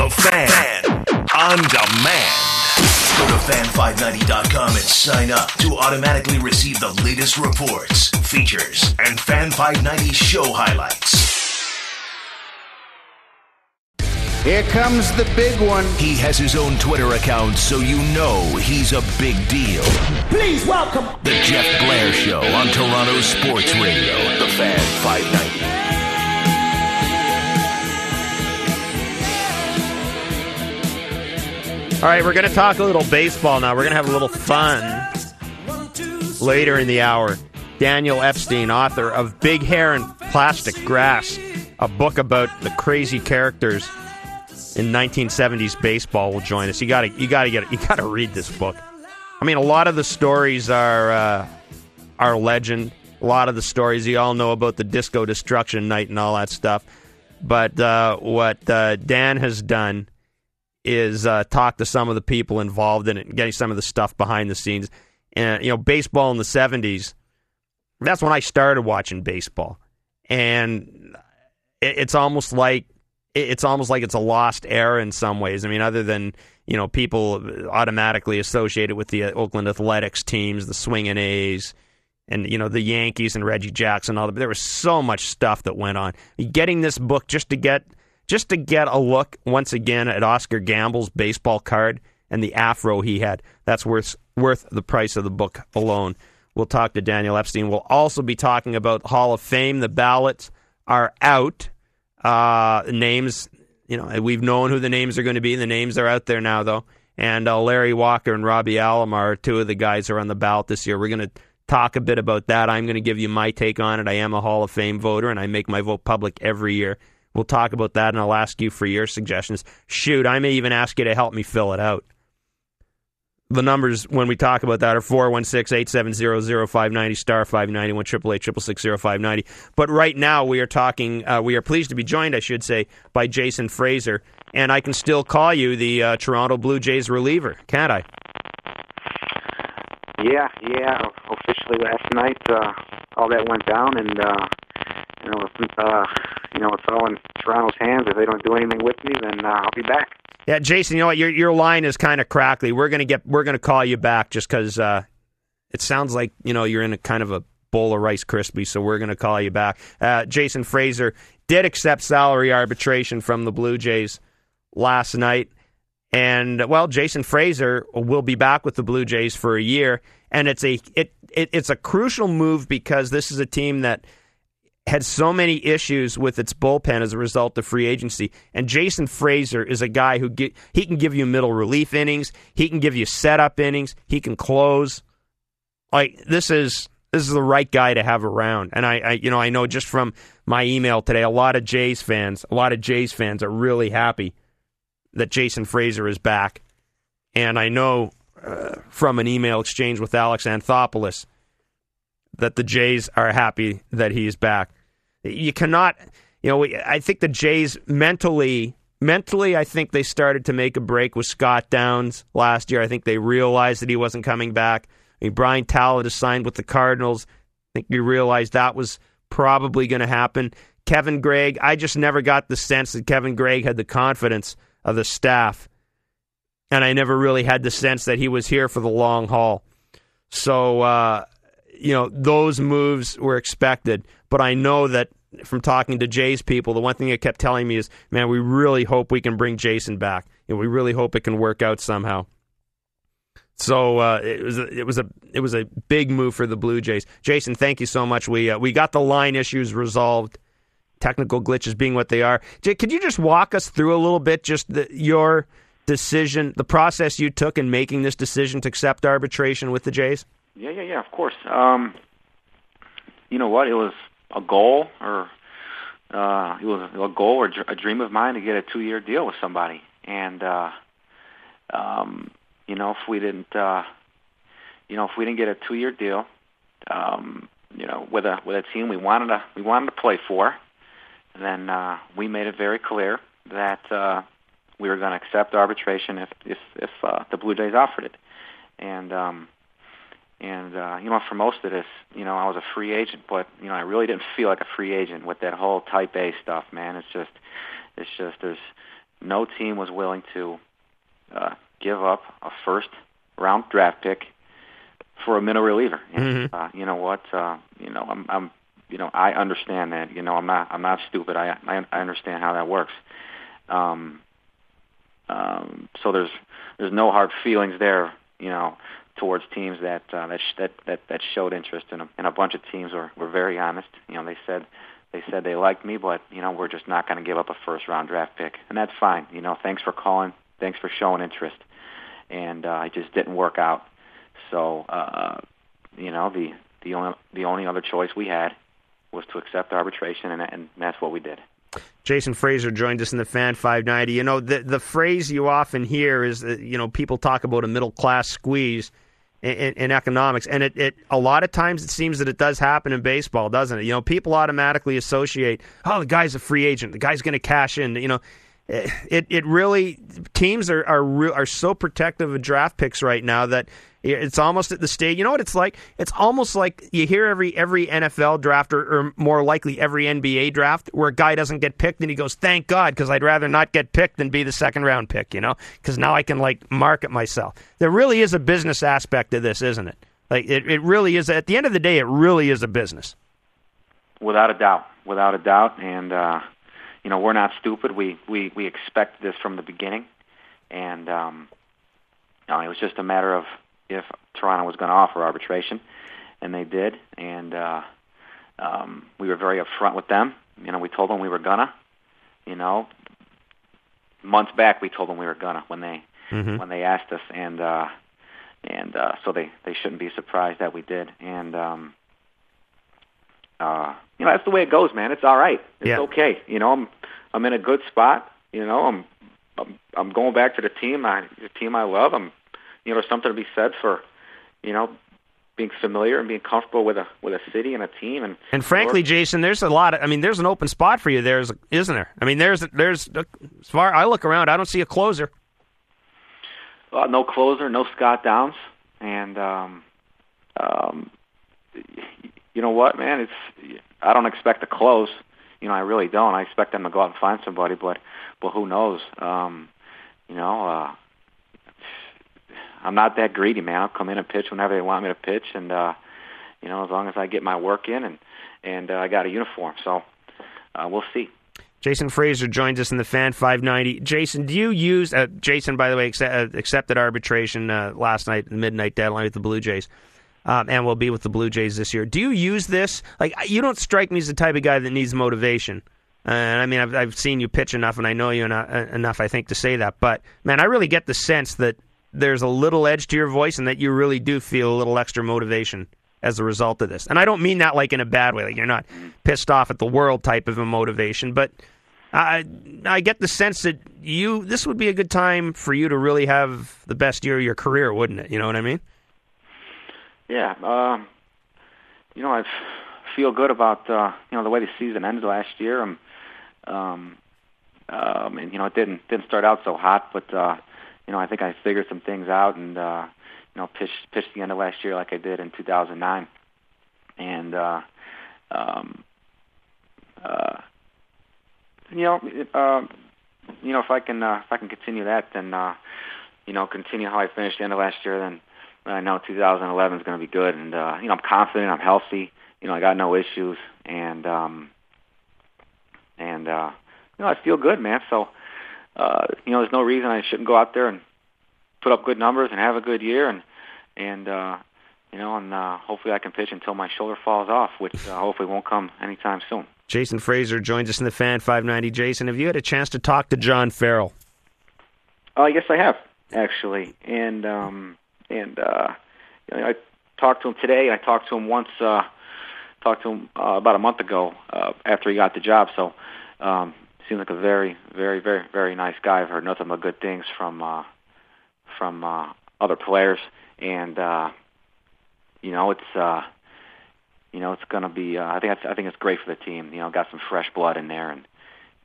The Fan on demand. Go to fan590.com and sign up to automatically receive the latest reports, features, and Fan 590 show highlights. Here comes the big one. He has his own Twitter account, so you know he's a big deal. Please welcome The Jeff Blair Show on Toronto Sports Radio. The Fan 590. All right, we're going to talk a little baseball now. We're going to have a little fun later in the hour. Daniel Epstein, author of Big Hair and Plastic Grass, a book about the crazy characters in 1970s baseball, will join us. You got to read this book. I mean, a lot of the stories are legend. A lot of the stories you all know about the Disco Destruction Night and all that stuff. But what Dan has done is talk to some of the people involved in it and getting some of the stuff behind the scenes. And, baseball in the 70s, that's when I started watching baseball. And it's almost like it's a lost era in some ways. I mean, other than, people automatically associated with the Oakland Athletics teams, the Swingin' A's, and, the Yankees and Reggie Jackson, all that. But there was so much stuff that went on. Getting this book just to get a look, once again, at Oscar Gamble's baseball card and the afro he had, that's worth the price of the book alone. We'll talk to Daniel Epstein. We'll also be talking about Hall of Fame. The ballots are out. Names, we've known who the names are going to be. The names are out there now, though. And Larry Walker and Robbie Alomar are two of the guys who are on the ballot this year. We're going to talk a bit about that. I'm going to give you my take on it. I am a Hall of Fame voter, and I make my vote public every year. We'll talk about that, and I'll ask you for your suggestions. Shoot, I may even ask you to help me fill it out. The numbers when we talk about that are 416-870-0590, star 591, 888-666-0590. But right now we are talking, we are pleased to be joined, I should say, by Jason Fraser. And I can still call you the Toronto Blue Jays reliever, can't I? Yeah. Officially last night, all that went down, and it's all in Toronto's hands. If they don't do anything with me, then I'll be back. Yeah, Jason, you know what? Your line is kind of crackly. We're gonna call you back just because it sounds like you're in a kind of a bowl of Rice Krispies. So we're gonna call you back. Jason Fraser did accept salary arbitration from the Blue Jays last night, and Jason Fraser will be back with the Blue Jays for a year, and it's a crucial move because this is a team that had so many issues with its bullpen as a result of free agency. And Jason Fraser is a guy who he can give you middle relief innings. He can give you setup innings. He can close. This is the right guy to have around. And I know just from my email today, a lot of Jays fans are really happy that Jason Fraser is back. And I know from an email exchange with Alex Anthopoulos that the Jays are happy that he's back. You cannot, I think the Jays mentally, I think they started to make a break with Scott Downs last year. I think they realized that he wasn't coming back. I mean, Brian Talbot has signed with the Cardinals. I think we realized that was probably going to happen. Kevin Gregg, I just never got the sense that Kevin Gregg had the confidence of the staff. And I never really had the sense that he was here for the long haul. So, those moves were expected, but I know that from talking to Jays people, the one thing they kept telling me is, man, we really hope we can bring Jason back. We really hope it can work out somehow. So it was a big move for the Blue Jays. Jason, thank you so much. We got the line issues resolved, technical glitches being what they are. Could you just walk us through a little bit just your decision, the process you took in making this decision to accept arbitration with the Jays? Yeah, of course. You know what? It was a goal, or a dream of mine to get a 2-year deal with somebody. And if we didn't get a 2-year deal, with a team we wanted to play for, then we made it very clear that we were going to accept arbitration if the Blue Jays offered it. And for most of this, I was a free agent, but I really didn't feel like a free agent with that whole Type A stuff, man. It's just there's no team was willing to give up a first-round draft pick for a middle reliever. And, you know what? I'm I understand that. I'm not stupid. I understand how that works. So there's no hard feelings there, towards teams that showed interest, and a bunch of teams were very honest. They said they liked me, but we're just not going to give up a first-round draft pick, and that's fine. Thanks for calling, thanks for showing interest, and it just didn't work out. So the only other choice we had was to accept arbitration, and that's what we did. Jason Fraser joined us in the Fan 590. The phrase you often hear is, people talk about a middle-class squeeze in economics, and it a lot of times it seems that it does happen in baseball, doesn't it? People automatically associate, the guy's a free agent, the guy's going to cash in. It really, teams are so protective of draft picks right now that it's almost at the stage. You know what it's like? It's almost like you hear every NFL draft, or more likely every NBA draft, where a guy doesn't get picked and he goes, "Thank God, because I'd rather not get picked than be the second-round pick." Because now I can market myself. There really is a business aspect to this, isn't it? It really is. At the end of the day, it really is a business. Without a doubt, and we're not stupid. We expect this from the beginning, and it was just a matter of if Toronto was going to offer arbitration, and they did, and we were very upfront with them. We told them we were gonna. Months back we told them we were gonna when they asked us, and so they shouldn't be surprised that we did, and that's the way it goes, man. It's all right. It's okay. I'm in a good spot. I'm going back to the team I love. There's something to be said for, being familiar and being comfortable with a city and a team. And frankly, Jason, there's a lot of, there's an open spot for you there, isn't there? There's as far I look around, I don't see a closer. No closer, no Scott Downs, and you know what, man? I don't expect to close. I really don't. I expect them to go out and find somebody, but who knows? I'm not that greedy, man. I'll come in and pitch whenever they want me to pitch, and as long as I get my work in and I got a uniform. So we'll see. Jason Fraser joins us in the Fan 590. Jason, do you use Jason, by the way, accepted arbitration last night, the midnight deadline with the Blue Jays, and will be with the Blue Jays this year. Do you use this? You don't strike me as the type of guy that needs motivation. I've seen you pitch enough, and I know you enough, I think, to say that. But, man, I really get the sense that there's a little edge to your voice and that you really do feel a little extra motivation as a result of this. And I don't mean that in a bad way. You're not pissed off at the world type of a motivation. But I get the sense that this would be a good time for you to really have the best year of your career, wouldn't it? You know what I mean? Yeah. I feel good about, the way the season ended last year. And, it didn't start out so hot, but, I think I figured some things out and, pitched the end of last year like I did in 2009. And, if I can continue that, then, continue how I finished the end of last year, then I know 2011 is going to be good. And, I'm confident, I'm healthy, I got no issues, and I feel good, man. So, there's no reason I shouldn't go out there and put up good numbers and have a good year, and hopefully I can pitch until my shoulder falls off, which hopefully won't come anytime soon. Jason Fraser joins us in the Fan 590. Jason, have you had a chance to talk to John Farrell? Yes, I have, actually, and I talked to him today. I talked to him once. Talked to him about a month ago after he got the job. So. Seems like a very, very, very, very nice guy. I've heard nothing but good things from other players, and it's going to be. I think it's great for the team. Got some fresh blood in there, and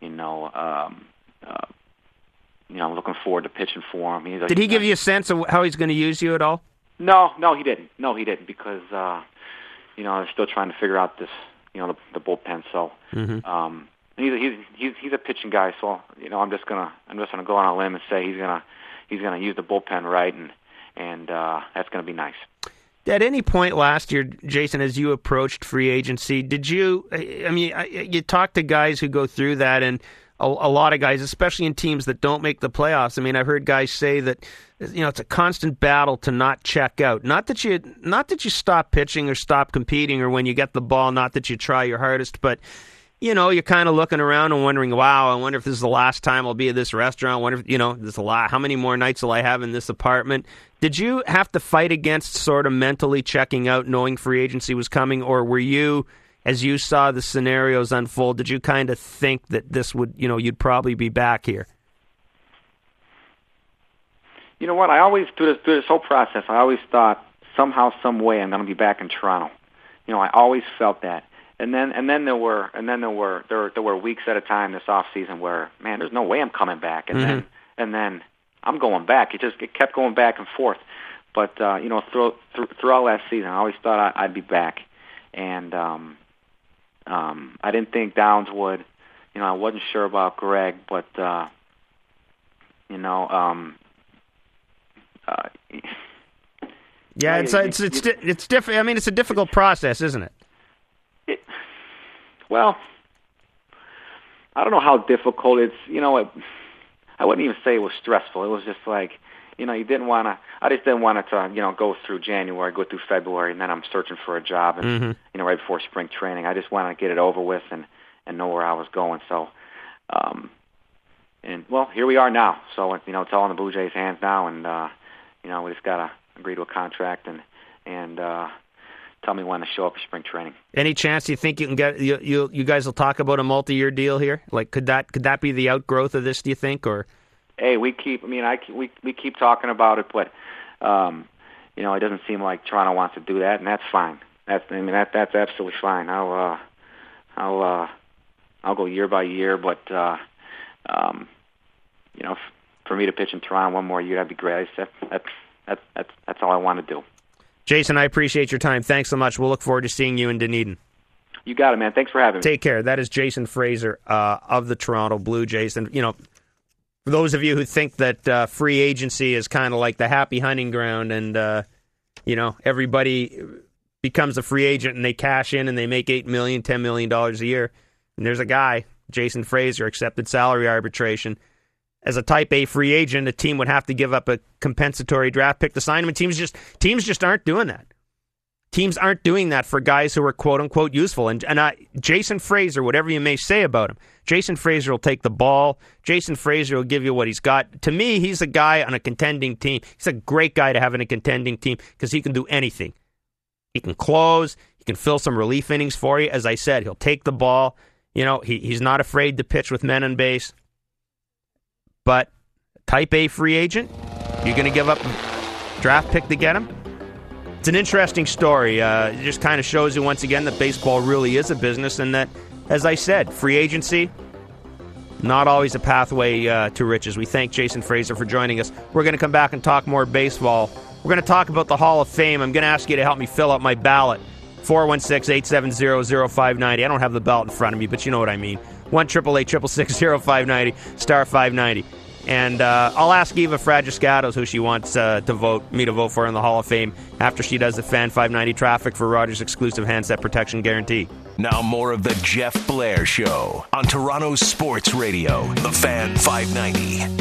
I'm looking forward to pitching for him. Did he give you a sense of how he's going to use you at all? No, he didn't. Because they're still trying to figure out this, the bullpen. So. Mm-hmm. he's a pitching guy, so I'm just gonna go on a limb and say he's gonna use the bullpen right, and that's gonna be nice. At any point last year, Jason, as you approached free agency, did you? I mean, you talk to guys who go through that, and a lot of guys, especially in teams that don't make the playoffs. I mean, I've heard guys say that it's a constant battle to not check out. Not that you stop pitching or stop competing, or when you get the ball, not that you try your hardest, but you're kind of looking around and wondering, wow, I wonder if this is the last time I'll be at this restaurant. I wonder if, this is a lot. How many more nights will I have in this apartment? Did you have to fight against sort of mentally checking out, knowing free agency was coming, or were you, as you saw the scenarios unfold, did you kind of think that this would, you'd probably be back here? You know what? I always, through this whole process, I always thought somehow, some way, I'm going to be back in Toronto. I always felt that. And then there were weeks at a time this off season where, man, there's no way I'm coming back. And then I'm going back. It kept going back and forth. But throughout last season, I always thought I'd be back. And I didn't think Downs would. I wasn't sure about Greg, but yeah, it's different. I mean, it's a difficult process, isn't it? Well, I don't know how difficult it's. I wouldn't even say it was stressful. It was just like, you didn't want to. I just didn't want it to, go through January, go through February, and then I'm searching for a job, and right before spring training. I just wanted to get it over with and know where I was going. So, here we are now. So it's all in the Blue Jays' hands now, and we just gotta agree to a contract and tell me when to show up for spring training. Any chance you think you can get you guys will talk about a multi-year deal here? Like, could that be the outgrowth of this? Do you think, or? Hey, we keep talking about it, but it doesn't seem like Toronto wants to do that, and that's fine. That's absolutely fine. I'll go year by year, but for me to pitch in Toronto one more year, that'd be great. That's all I want to do. Jason, I appreciate your time. Thanks so much. We'll look forward to seeing you in Dunedin. You got it, man. Thanks for having me. Take care. That is Jason Fraser of the Toronto Blue Jays. And, for those of you who think that free agency is kind of like the happy hunting ground and, everybody becomes a free agent and they cash in and they make $8 million, $10 million a year. And there's a guy, Jason Fraser, accepted salary arbitration. As a Type A free agent, a team would have to give up a compensatory draft pick to sign him, and teams just aren't doing that. Teams aren't doing that for guys who are quote-unquote useful. And Jason Fraser, whatever you may say about him, Jason Fraser will take the ball. Jason Fraser will give you what he's got. To me, he's a guy on a contending team. He's a great guy to have in a contending team because he can do anything. He can close. He can fill some relief innings for you. As I said, he'll take the ball. He's not afraid to pitch with men on base. But Type A free agent, you're going to give up a draft pick to get him? It's an interesting story. It just kind of shows you once again that baseball really is a business and that, as I said, free agency, not always a pathway to riches. We thank Jason Fraser for joining us. We're going to come back and talk more baseball. We're going to talk about the Hall of Fame. I'm going to ask you to help me fill out my ballot. 416-870-0590. I don't have the ballot in front of me, but you know what I mean. 1-888-660-590, star 590. And I'll ask Eva Fragiscatos who she wants me to vote for in the Hall of Fame after she does the Fan 590 traffic for Rogers' exclusive handset protection guarantee. Now more of the Jeff Blair Show on Toronto's Sports Radio, the Fan 590.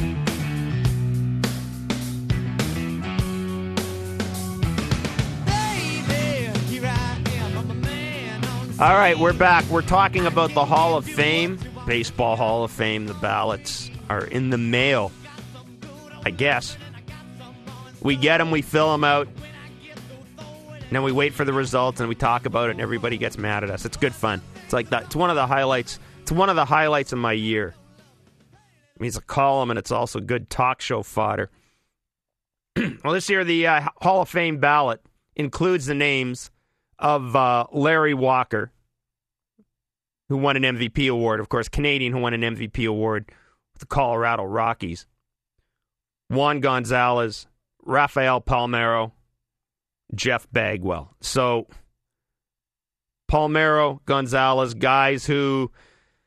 All right, we're back. We're talking about the Hall of Fame, Baseball Hall of Fame. The ballots are in the mail, I guess. We get them, we fill them out, and then we wait for the results, and we talk about it, and everybody gets mad at us. It's good fun. It's like that. It's one of the highlights. It's one of the highlights of my year. I mean, it's a column, and it's also good talk show fodder. Well, this year, the Hall of Fame ballot includes the names of Larry Walker, who won an MVP award. Of course, Canadian who won an MVP award with the Colorado Rockies. Juan Gonzalez, Rafael Palmeiro, Jeff Bagwell. So, Palmeiro, Gonzalez, guys who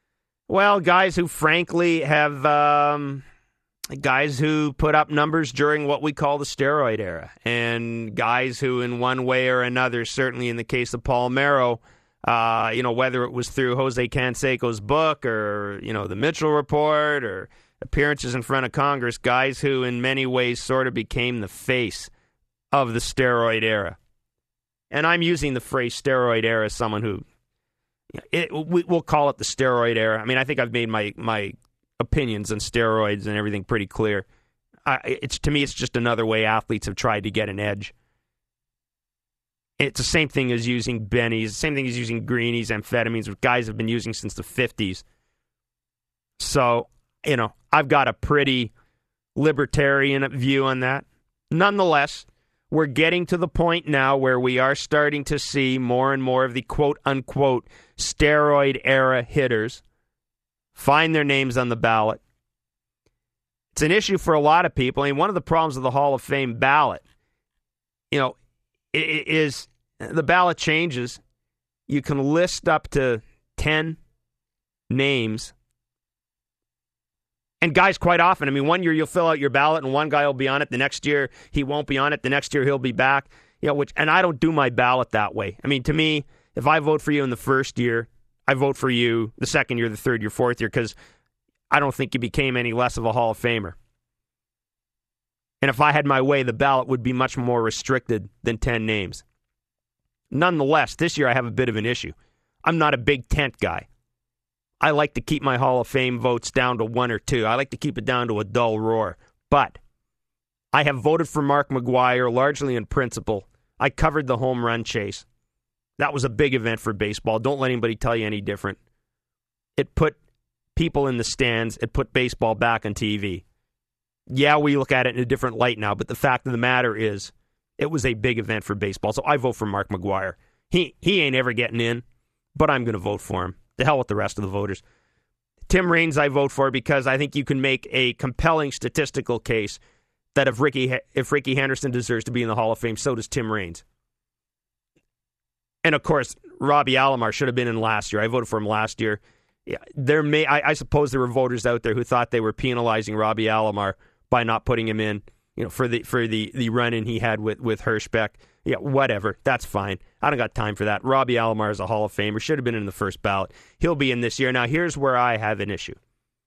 Well, guys who frankly have guys who put up numbers during what we call the steroid era, and guys who in one way or another, certainly in the case of Paul Mero, whether it was through Jose Canseco's book or, the Mitchell Report or appearances in front of Congress, guys who in many ways sort of became the face of the steroid era. And I'm using the phrase steroid era as someone who, we'll call it the steroid era. I mean, I think I've made my opinions on steroids and everything pretty clear. To me, it's just another way athletes have tried to get an edge. It's the same thing as using bennies, same thing as using greenies, amphetamines, which guys have been using since the 50s. So, I've got a pretty libertarian view on that. Nonetheless, we're getting to the point now where we are starting to see more and more of the quote-unquote steroid-era hitters find their names on the ballot. It's an issue for a lot of people. I mean, one of the problems of the Hall of Fame ballot, is the ballot changes. You can list up to 10 names. And guys, quite often, one year you'll fill out your ballot and one guy will be on it. The next year he won't be on it. The next year he'll be back. And I don't do my ballot that way. To me, if I vote for you in the first year, I vote for you the second year, the third year, fourth year, because I don't think you became any less of a Hall of Famer. And if I had my way, the ballot would be much more restricted than 10 names. Nonetheless, this year I have a bit of an issue. I'm not a big tent guy. I like to keep my Hall of Fame votes down to 1 or 2. I like to keep it down to a dull roar. But I have voted for Mark McGwire largely in principle. I covered the home run chase. That was a big event for baseball. Don't let anybody tell you any different. It put people in the stands. It put baseball back on TV. Yeah, we look at it in a different light now, but the fact of the matter is it was a big event for baseball. So I vote for Mark McGwire. He ain't ever getting in, but I'm going to vote for him. The hell with the rest of the voters. Tim Raines I vote for because I think you can make a compelling statistical case that if Ricky Henderson deserves to be in the Hall of Fame, so does Tim Raines. And, of course, Robbie Alomar should have been in last year. I voted for him last year. Yeah, I suppose there were voters out there who thought they were penalizing Robbie Alomar by not putting him in, for the run-in he had with Hirschbeck. Yeah, whatever. That's fine. I don't got time for that. Robbie Alomar is a Hall of Famer. Should have been in the first ballot. He'll be in this year. Now, here's where I have an issue.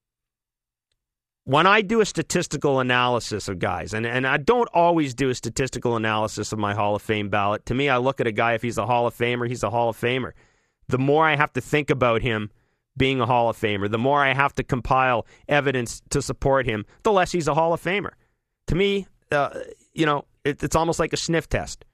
When I do a statistical analysis of guys, and I don't always do a statistical analysis of my Hall of Fame ballot. To me, I look at a guy, if he's a Hall of Famer, he's a Hall of Famer. The more I have to think about him being a Hall of Famer, the more I have to compile evidence to support him, the less he's a Hall of Famer. To me, it's almost like a sniff test.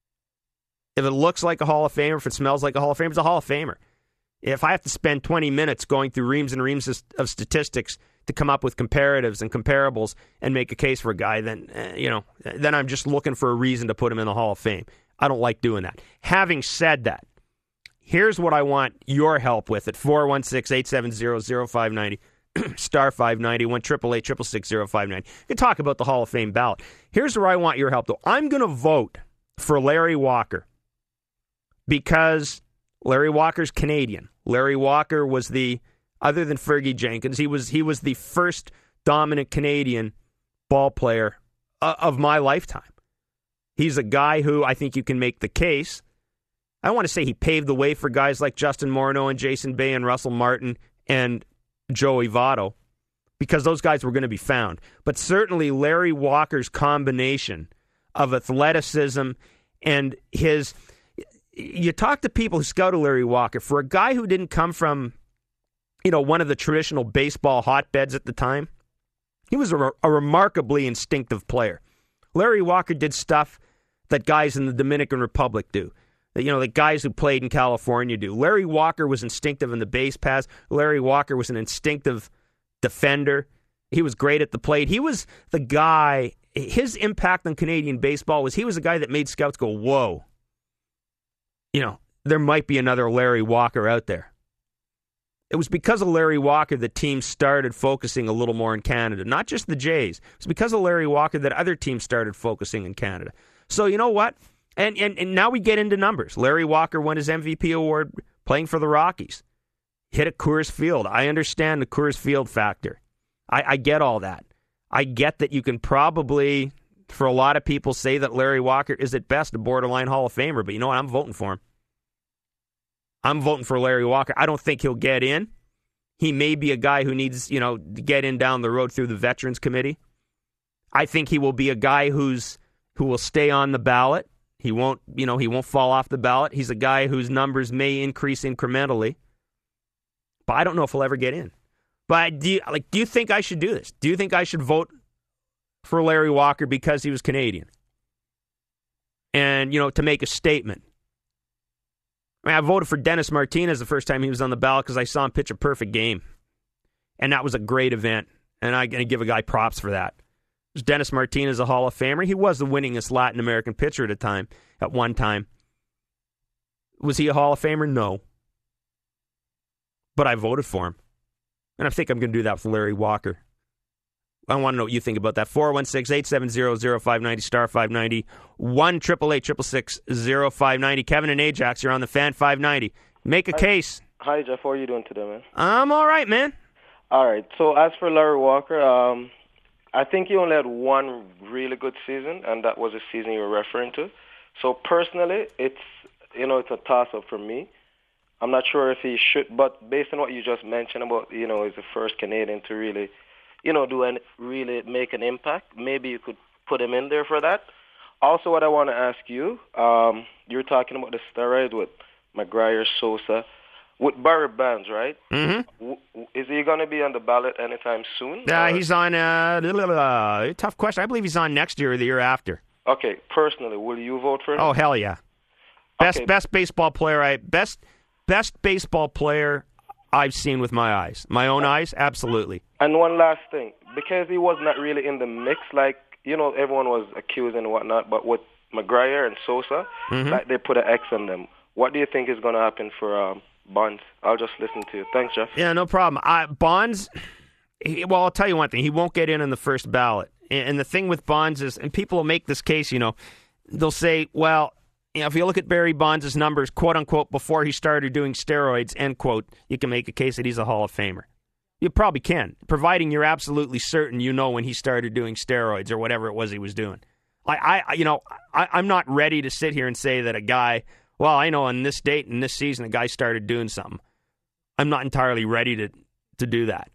If it looks like a Hall of Famer, if it smells like a Hall of Famer, it's a Hall of Famer. If I have to spend 20 minutes going through reams and reams of statistics to come up with comparatives and comparables and make a case for a guy, then I'm just looking for a reason to put him in the Hall of Fame. I don't like doing that. Having said that, here's what I want your help with at 416-870-0590, star 590, 1-888-666-0590. You can talk about the Hall of Fame ballot. Here's where I want your help, though. I'm going to vote for Larry Walker because Larry Walker's Canadian. Larry Walker was other than Fergie Jenkins, he was the first dominant Canadian ball player of my lifetime. He's a guy who I think you can make the case. I want to say he paved the way for guys like Justin Morneau and Jason Bay and Russell Martin and Joey Votto because those guys were going to be found. But certainly Larry Walker's combination of athleticism and his... You talk to people who scouted Larry Walker. For a guy who didn't come from, one of the traditional baseball hotbeds at the time, he was a remarkably instinctive player. Larry Walker did stuff that guys in the Dominican Republic do. That guys who played in California do. Larry Walker was instinctive in the base pass. Larry Walker was an instinctive defender. He was great at the plate. He was the guy, his impact on Canadian baseball was he was a guy that made scouts go, whoa. There might be another Larry Walker out there. It was because of Larry Walker that teams started focusing a little more in Canada, not just the Jays. It was because of Larry Walker that other teams started focusing in Canada. So you know what? And now we get into numbers. Larry Walker won his MVP award playing for the Rockies. hit at Coors Field. I understand the Coors Field factor. I get all that. I get that you can probably, for a lot of people, say that Larry Walker is at best a borderline Hall of Famer, but you know what? I'm voting for him. I'm voting for Larry Walker. I don't think he'll get in. He may be a guy who needs, to get in down the road through the Veterans Committee. I think he will be a guy who will stay on the ballot. He won't fall off the ballot. He's a guy whose numbers may increase incrementally. But I don't know if he'll ever get in. But do you think I should do this? Do you think I should vote for Larry Walker because he was Canadian? And, to make a statement. I voted for Dennis Martinez the first time he was on the ballot because I saw him pitch a perfect game. And that was a great event. And I'm going to give a guy props for that. Was Dennis Martinez a Hall of Famer? He was the winningest Latin American pitcher at one time. Was he a Hall of Famer? No. But I voted for him. And I think I'm going to do that for Larry Walker. I want to know what you think about that. 416-870-0590, star 590, 1-888-666-0590. Kevin and Ajax, you're on the Fan 590. Make a case. Hi, Jeff. How are you doing today, man? I'm all right, man. All right. So as for Larry Walker, I think he only had one really good season, and that was the season you were referring to. So personally, it's a toss-up for me. I'm not sure if he should, but based on what you just mentioned about, he's the first Canadian to really, really make an impact, maybe you could put him in there for that. Also, what I want to ask you, you're talking about the steroids with McGuire, Sosa, with Barry Bonds, right? Mm-hmm. Is he going to be on the ballot anytime soon? He's on, tough question. I believe he's on next year or the year after. Okay, personally, will you vote for him? Oh, hell yeah. Best baseball player, Best baseball player I've seen with my eyes. My own eyes, absolutely. And one last thing. Because he was not really in the mix, everyone was accusing and whatnot, but with McGuire and Sosa, they put an X on them. What do you think is going to happen for Bonds? I'll just listen to you. Thanks, Jeff. Yeah, no problem. Bonds, I'll tell you one thing. He won't get in the first ballot. And the thing with Bonds is, and people will make this case, they'll say, well, if you look at Barry Bonds' numbers, quote-unquote, before he started doing steroids, end quote, you can make a case that he's a Hall of Famer. You probably can, providing you're absolutely certain when he started doing steroids or whatever it was he was doing. I'm not ready to sit here and say that a guy, on this date and this season, a guy started doing something. I'm not entirely ready to do that.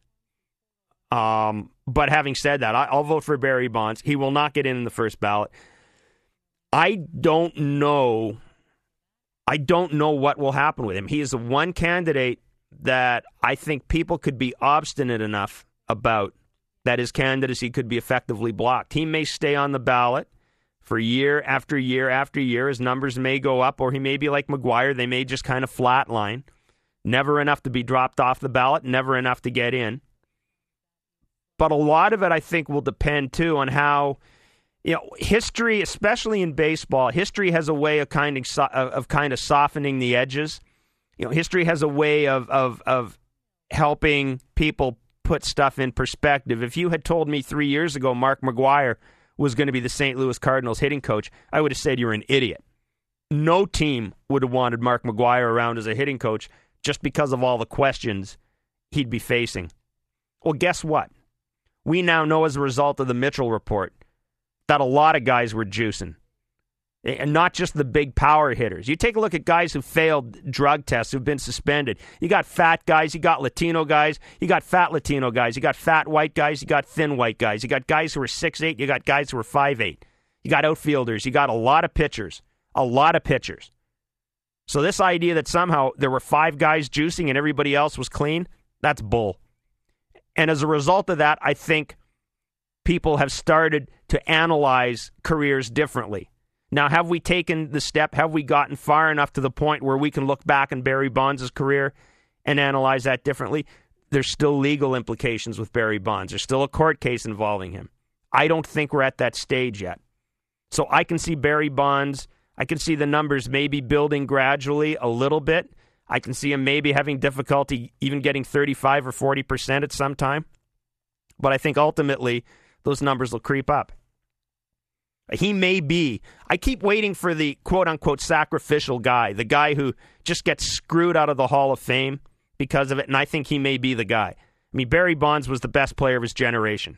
But having said that, I'll vote for Barry Bonds. He will not get in the first ballot. I don't know what will happen with him. He is the one candidate that I think people could be obstinate enough about that his candidacy could be effectively blocked. He may stay on the ballot for year after year after year. His numbers may go up, or he may be like McGuire. They may just kind of flatline. Never enough to be dropped off the ballot, never enough to get in. But a lot of it, I think, will depend, too, on how... history, especially in baseball, history has a way of kind of softening the edges. History has a way of helping people put stuff in perspective. If you had told me 3 years ago Mark McGuire was going to be the St. Louis Cardinals hitting coach, I would have said you're an idiot. No team would have wanted Mark McGuire around as a hitting coach just because of all the questions he'd be facing. Well, guess what? We now know as a result of the Mitchell report that a lot of guys were juicing. And not just the big power hitters. You take a look at guys who failed drug tests, who've been suspended. You got fat guys, you got Latino guys, you got fat Latino guys, you got fat white guys, you got thin white guys, you got guys who are 6'8", you got guys who are 5'8". You got outfielders, you got a lot of pitchers. So this idea that somehow there were 5 guys juicing and everybody else was clean, that's bull. And as a result of that, I think people have started to analyze careers differently. Now, have we taken the step? Have we gotten far enough to the point where we can look back on Barry Bonds' career and analyze that differently? There's still legal implications with Barry Bonds. There's still a court case involving him. I don't think we're at that stage yet. So I can see Barry Bonds, I can see the numbers maybe building gradually a little bit. I can see him maybe having difficulty even getting 35 or 40% at some time. But I think ultimately those numbers will creep up. He may be. I keep waiting for the quote-unquote sacrificial guy, the guy who just gets screwed out of the Hall of Fame because of it, and I think he may be the guy. I mean, Barry Bonds was the best player of his generation.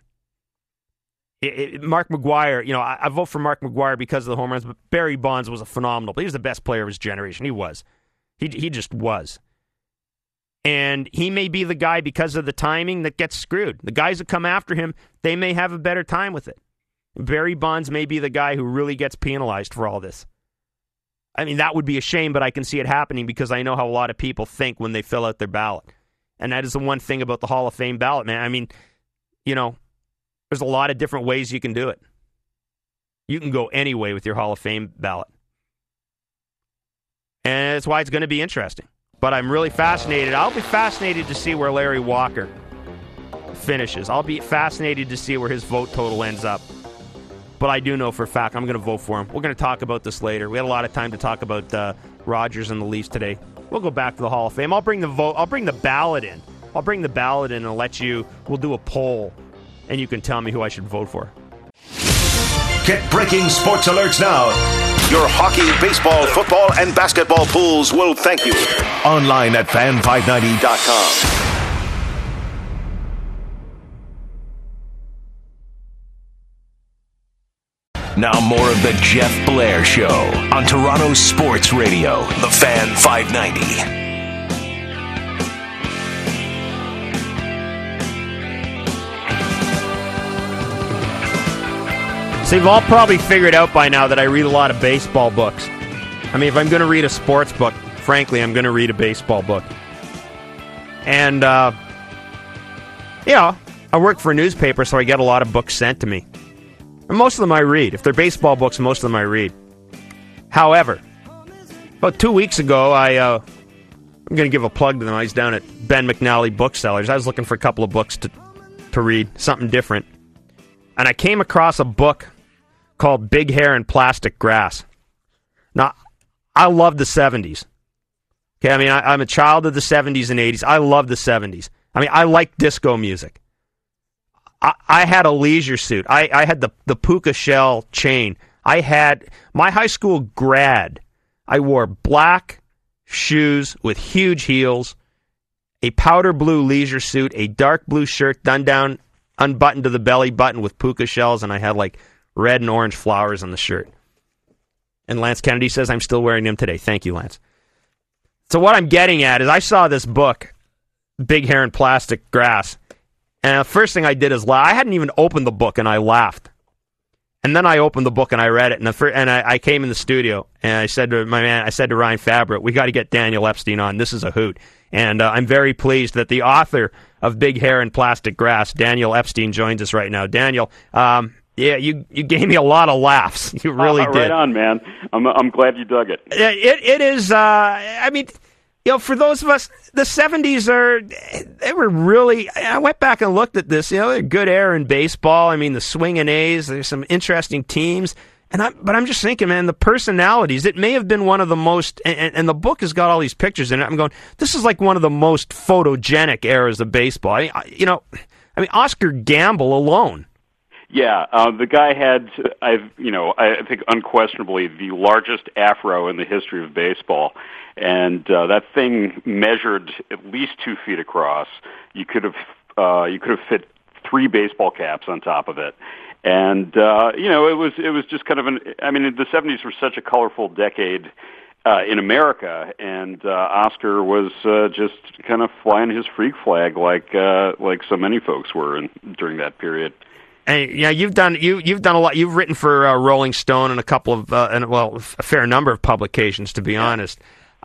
Mark McGwire, I vote for Mark McGwire because of the home runs, but Barry Bonds was a phenomenal player. He was the best player of his generation. He was. He just was. And he may be the guy because of the timing that gets screwed. The guys that come after him, they may have a better time with it. Barry Bonds may be the guy who really gets penalized for all this. I mean, that would be a shame, but I can see it happening because I know how a lot of people think when they fill out their ballot. And that is the one thing about the Hall of Fame ballot, man. I mean, there's a lot of different ways you can do it. You can go any way with your Hall of Fame ballot. And that's why it's going to be interesting. But I'm really fascinated. I'll be fascinated to see where Larry Walker finishes. I'll be fascinated to see where his vote total ends up. But I do know for a fact I'm going to vote for him. We're going to talk about this later. We had a lot of time to talk about Rogers and the Leafs today. We'll go back to the Hall of Fame. I'll bring the vote. I'll bring the ballot in. And we'll do a poll, and you can tell me who I should vote for. Get breaking sports alerts now. Your hockey, baseball, football, and basketball pools will thank you. Online at fan590.com. Now more of the Jeff Blair Show on Toronto Sports Radio, the Fan 590. So you've all probably figured out by now that I read a lot of baseball books. I mean, if I'm going to read a sports book, frankly, I'm going to read a baseball book. And, I work for a newspaper, so I get a lot of books sent to me. And most of them I read. If they're baseball books, most of them I read. However, about 2 weeks ago, I'm going to give a plug to them. I was down at Ben McNally Booksellers. I was looking for a couple of books to read, something different. And I came across a book called Big Hair and Plastic Grass. Now, I love the 70s. Okay, I mean, I'm a child of the 70s and 80s. I love the 70s. I mean, I like disco music. I had a leisure suit. I had the puka shell chain. I had my high school grad. I wore black shoes with huge heels, a powder blue leisure suit, a dark blue shirt done down, unbuttoned to the belly button with puka shells, and I had like red and orange flowers on the shirt. And Lance Kennedy says I'm still wearing them today. Thank you, Lance. So what I'm getting at is I saw this book, Big Hair and Plastic Grass, and the first thing I did is laugh. I hadn't even opened the book, and I laughed. And then I opened the book, and I read it, and I came in the studio, and I said to Ryan Fabra, we got to get Daniel Epstein on. This is a hoot. And I'm very pleased that the author of Big Hair and Plastic Grass, Daniel Epstein, joins us right now. Daniel, you gave me a lot of laughs. You really did. Right on, man. I'm glad you dug it. It is. I mean, for those of us, the 70s they were really. I went back and looked at this. They're good era in baseball. I mean, the swinging A's. There's some interesting teams. But I'm just thinking, man, the personalities, it may have been one of the most, and the book has got all these pictures in it. I'm going, this is like one of the most photogenic eras of baseball. I mean, Oscar Gamble alone. Yeah, the guy had, I think unquestionably the largest afro in the history of baseball. And that thing measured at least 2 feet across. You could have fit 3 baseball caps on top of it. And it was just kind of the 70s were such a colorful decade in America, and Oscar was just kind of flying his freak flag like so many folks were during that period. And you've done a lot. You've written for Rolling Stone and a couple of a fair number of publications, to be honest.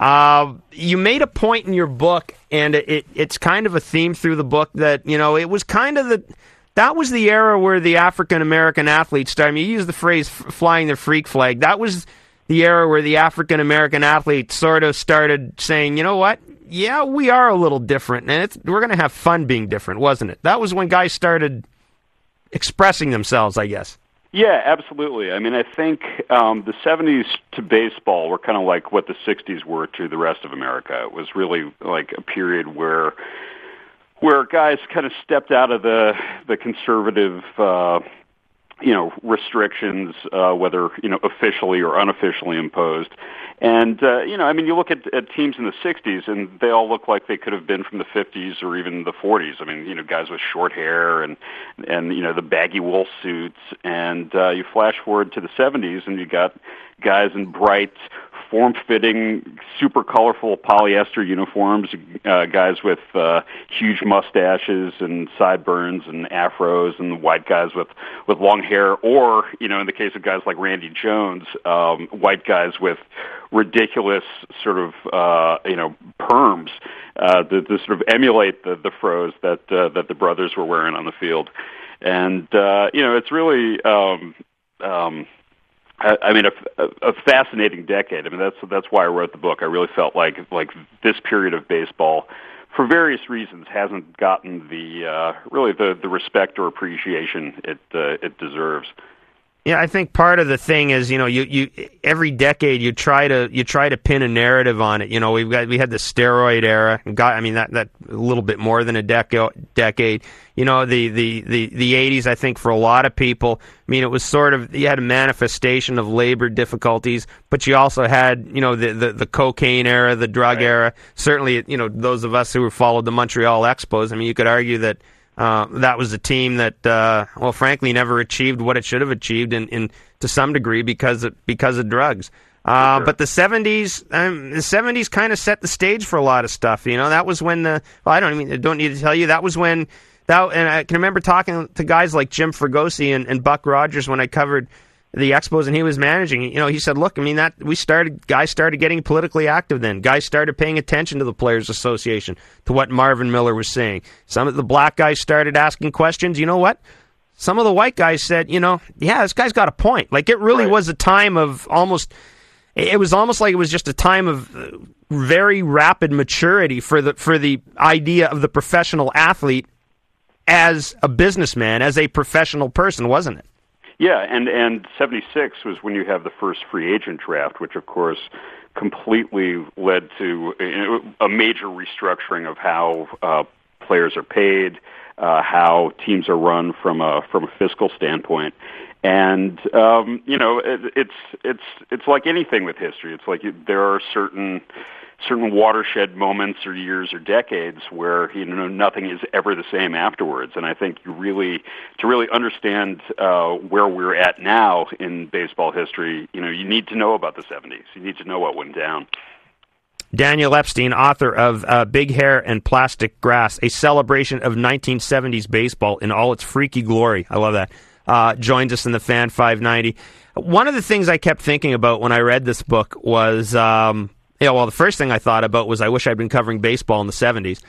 You made a point in your book, and it's kind of a theme through the book that it was kind of that was the era where the African-American athletes started. I mean, you used the phrase flying the freak flag. That was the era where the African-American athletes sort of started saying, you know what? Yeah, we are a little different, and we're going to have fun being different, wasn't it? That was when guys started expressing themselves, I guess. Yeah, absolutely. I mean, I think the 70s to baseball were kind of like what the 60s were to the rest of America. It was really like a period where guys kind of stepped out of the conservative restrictions, whether, officially or unofficially imposed. And, you look at teams in the 60s, and they all look like they could have been from the 50s or even the 40s. I mean, guys with short hair and the baggy wool suits. And you flash forward to the 70s, and you got guys in bright, form-fitting, super colorful polyester uniforms, guys with huge mustaches and sideburns and afros, and white guys with long hair, or, in the case of guys like Randy Jones, white guys with ridiculous sort of, perms to sort of emulate the fros that the brothers were wearing on the field. And, it's really... a fascinating decade. I mean, that's why I wrote the book. I really felt like this period of baseball, for various reasons, hasn't gotten the respect or appreciation it deserves. Yeah, I think part of the thing is, you every decade you try to pin a narrative on it. We had the steroid era, that a little bit more than a decade. The 80s, I think for a lot of people, it was sort of, you had a manifestation of labor difficulties, but you also had, the cocaine era, the drug era. Certainly, those of us who followed the Montreal Expos, you could argue that that was a team that, frankly, never achieved what it should have achieved in to some degree because of drugs. Sure. But the 70s kind of set the stage for a lot of stuff. That was when I don't need to tell you, that was when and I can remember talking to guys like Jim Fregosi and Buck Rogers when I covered the Expos and he was managing. He said, look, guys started getting politically active then. Guys started paying attention to the Players Association, to what Marvin Miller was saying. Some of the black guys started asking questions. You know what? Some of the white guys said, this guy's got a point. Like, it really was a time of it was almost like it was just a time of very rapid maturity for the idea of the professional athlete as a businessman, as a professional person, wasn't it? Yeah, and 76 was when you have the first free agent draft, which, of course, completely led to a major restructuring of how players are paid, how teams are run from a fiscal standpoint. And, it's like anything with history. It's like there are certain watershed moments or years or decades where nothing is ever the same afterwards. And I think to really understand where we're at now in baseball history, you need to know about the 70s. You need to know what went down. Daniel Epstein, author of Big Hair and Plastic Grass, a celebration of 1970s baseball in all its freaky glory. I love that. Joins us in the Fan 590. One of the things I kept thinking about when I read this book was... the first thing I thought about was I wish I'd been covering baseball in the 70s.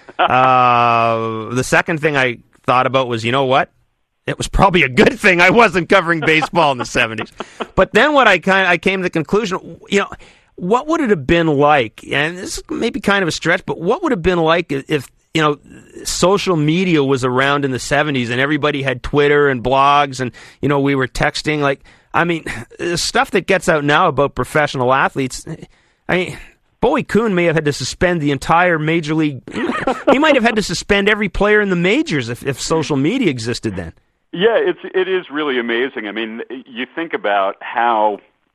The second thing I thought about was, you know what? It was probably a good thing I wasn't covering baseball in the 70s. But then I came to the conclusion, what would it have been like, and this may be kind of a stretch, but what would have been like if social media was around in the 70s and everybody had Twitter and blogs and, we were texting. The stuff that gets out now about professional athletes, Bowie Kuhn may have had to suspend the entire major league. He might have had to suspend every player in the majors if social media existed then. Yeah, it is really amazing. You think about how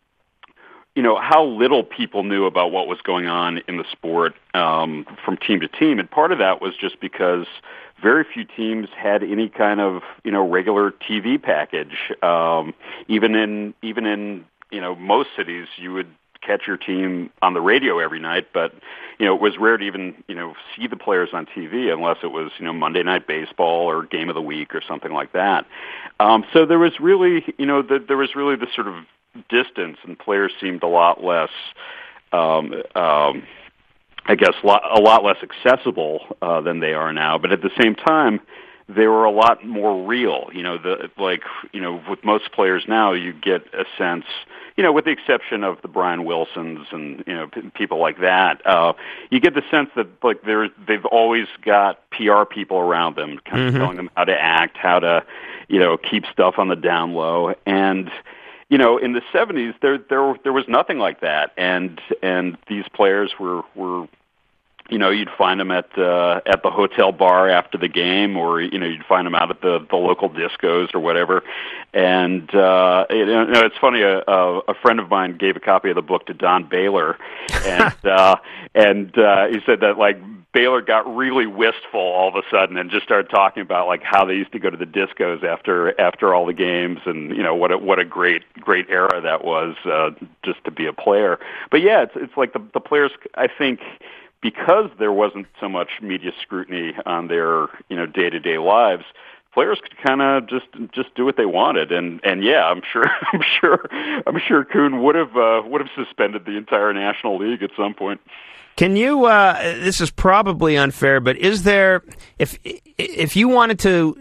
little people knew about what was going on in the sport from team to team, and part of that was just because very few teams had any kind of regular TV package. Even in most cities, you would catch your team on the radio every night, but it was rare to even see the players on TV unless it was Monday Night Baseball or Game of the Week or something like that. So there was really this sort of distance, and players seemed a lot less, a lot less accessible than they are now. But at the same time, they were a lot more real. With most players now, you get a sense, with the exception of the Brian Wilsons and people like that, you get the sense that they've always got PR people around them, kind of telling them how to act, how to keep stuff on the down low. And in the 70s, there was nothing like that, and these players were you'd find them at the hotel bar after the game, or you'd find them out at the local discos or whatever. And it's funny. A friend of mine gave a copy of the book to Don Baylor, and he said that like Baylor got really wistful all of a sudden and just started talking about like how they used to go to the discos after all the games, and what a great era that was just to be a player. But yeah, it's like the players, I think, because there wasn't so much media scrutiny on their day-to-day lives, players could kind of just do what they wanted, and yeah, I'm sure Kuhn would have suspended the entire National League at some point. Can you? This is probably unfair, but is there, if you wanted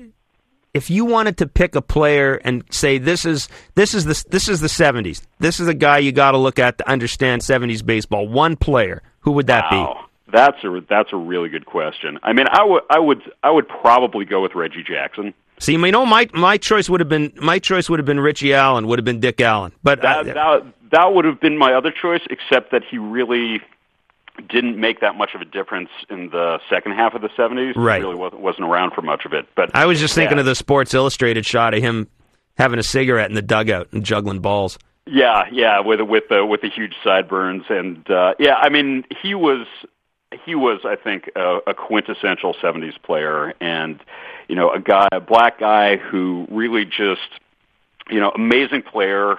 to pick a player and say this is the 70s, this is a guy you got to look at to understand 70s baseball, one player, who would that be? That's a really good question. I mean, I would probably go with Reggie Jackson. See, my choice would have been Richie Allen, would have been Dick Allen, but that would have been my other choice, except that he really didn't make that much of a difference in the second half of the 70s. Right. He really wasn't around for much of it. But I was just thinking of the Sports Illustrated shot of him having a cigarette in the dugout and juggling balls. Yeah, with the huge sideburns, and I mean he was I think a quintessential 70s player, and a black guy who really just amazing player.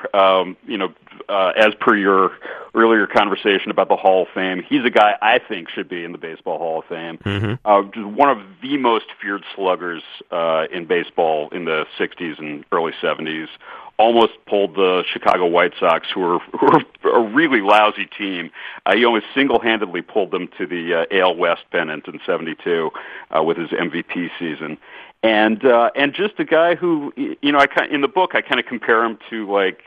As per your earlier conversation about the Hall of Fame, he's a guy I think should be in the Baseball Hall of Fame. Mm-hmm. One of the most feared sluggers in baseball in the 60s and early 70s. Almost pulled the Chicago White Sox, who were a really lousy team. He almost single-handedly pulled them to the AL West pennant in '72 with his MVP season. And just a guy who, in the book I kind of compare him to like,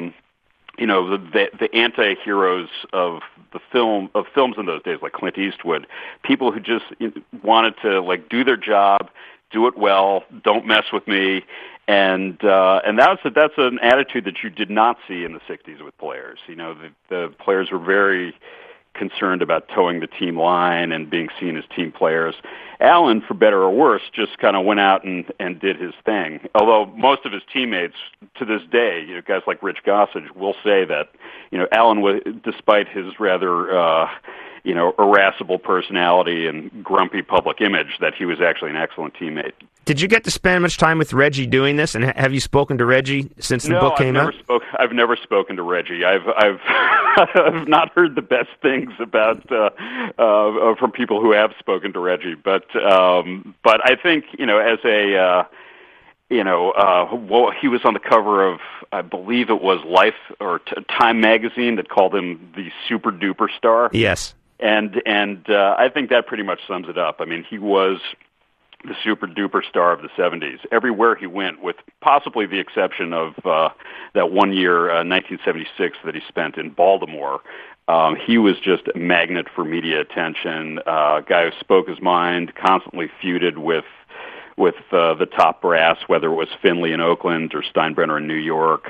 the anti-heroes of films in those days, like Clint Eastwood, people who just wanted to like do their job, do it well, don't mess with me. And that's an attitude that you did not see in the 60s with players. The players were very concerned about towing the team line and being seen as team players. Allen, for better or worse, just kind of went out and did his thing. Although most of his teammates to this day, guys like Rich Gossage, will say that, Allen was, despite his rather, irascible personality and grumpy public image, that he was actually an excellent teammate. Did you get to spend much time with Reggie doing this, and have you spoken to Reggie since the book came out? I've never spoken to Reggie. I've not heard the best things about from people who have spoken to Reggie. But I think as a he was on the cover of, I believe it was Life or Time magazine that called him the super duper star. Yes, and I think that pretty much sums it up. I mean, he was the super duper star of the 70s. Everywhere he went, with possibly the exception of that one year, 1976, that he spent in Baltimore, he was just a magnet for media attention. A guy who spoke his mind, constantly feuded with the top brass, whether it was Finley in Oakland or Steinbrenner in New York.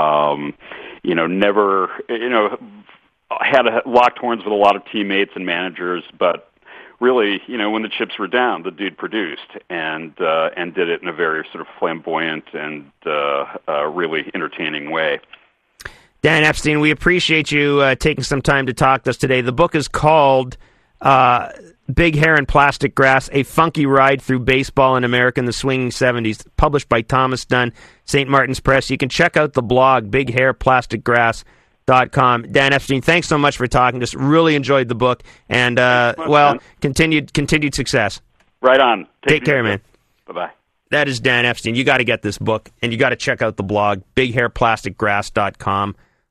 Never, had locked horns with a lot of teammates and managers, but really, when the chips were down, the dude produced and did it in a very sort of flamboyant and really entertaining way. Dan Epstein, we appreciate you taking some time to talk to us today. The book is called Big Hair and Plastic Grass, A Funky Ride Through Baseball in America in the Swinging 70s, published by Thomas Dunn, St. Martin's Press. You can check out the blog, bighairplasticgrass.com. Dan Epstein, thanks so much for talking. Just really enjoyed the book, and continued success. Right on. Take care, man. Bye-bye. That is Dan Epstein. You got to get this book, and you got to check out the blog, bighairplasticgrass.com.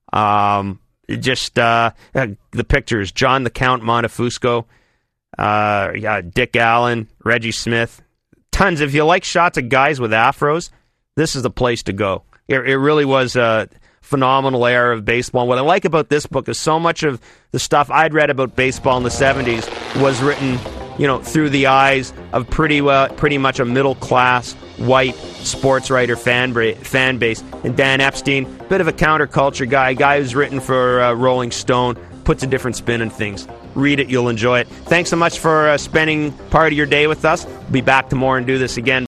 The pictures: John the Count Montefusco, Dick Allen, Reggie Smith, tons. If you like shots of guys with afros, this is the place to go. It really was a phenomenal era of baseball. And what I like about this book is so much of the stuff I'd read about baseball in the 70s was written, through the eyes of pretty much a middle class white sports writer fan base. And Dan Epstein, bit of a counterculture guy, a guy who's written for Rolling Stone, puts a different spin on things. Read it, you'll enjoy it. Thanks so much for spending part of your day with us. We'll be back tomorrow and do this again.